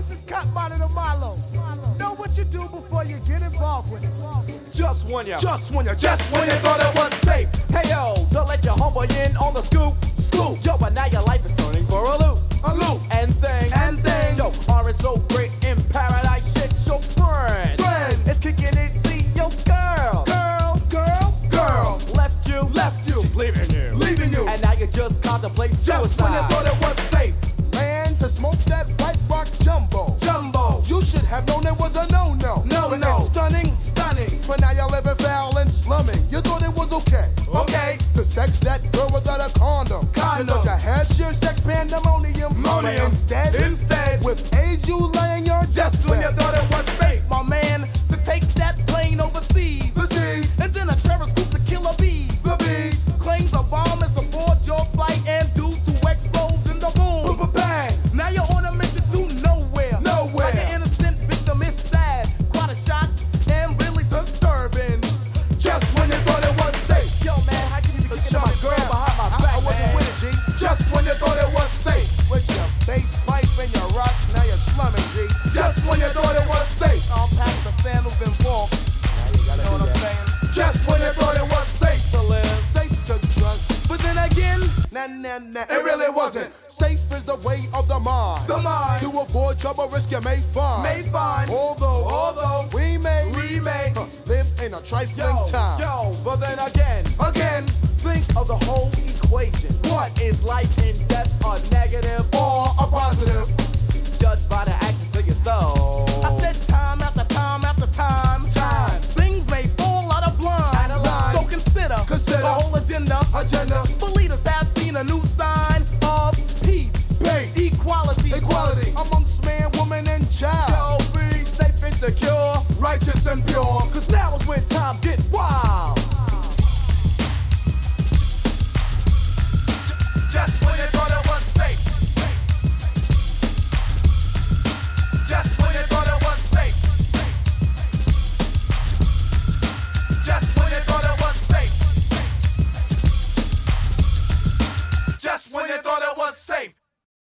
This is Cut Money to Milo. Know what you do before you get involved with it. Just when you thought it was safe. Hey yo, don't let your homeboy in on the scoop. Yo, but now your life is turning for a loop. And thing. Yo, R is so great in paradise. Shit, your friend. It's kicking it, see your girl. Left you. She's leaving you. And now you just contemplate suicide. Just when you thought it was safe. Man, to smoke that White Rock Jumbo. You should have known it was a no-no. No. Stunning. But now you're living foul and slumming. You thought it was okay. To sex that girl without a condom. You thought you had your sex pandemonium. Instead, with AIDS you lay in your Just when you deathbed. thought it was safe. My man, to take that plane overseas. And then a terrorist group to kill a bee. Claims a bomb is aboard your flight and due to explode in the boom. Bang. Now you're on a mission to nowhere. Like an innocent victim is sad. Quite a shock and really disturbing. Just when you thought it was safe. Yo, man, how can you be kicking my girl behind my back, I wasn't man? with it, G. Just when you thought it was safe. With your bass pipe and your rock, now you're slumming, G. Just when you thought it was safe. I'll pack the sandals and walk. You know what I'm saying? Just when you thought it was safe To live. Safe to trust. But then again, Nah. It really wasn't. Safe is the way of the mind. To avoid trouble, risk you may find. Although we may live in a trifling time. But then again, think of the whole equation. What is life and death, a negative Or a positive. judged by the actions of your soul? I said time after time after time. Things may fall out of line. Analyze. So consider Consider. the whole agenda. The leaders have seen a new sign of peace, equality amongst man, woman, and child. Yo, be safe and secure. Righteous and pure. Cause now is when times get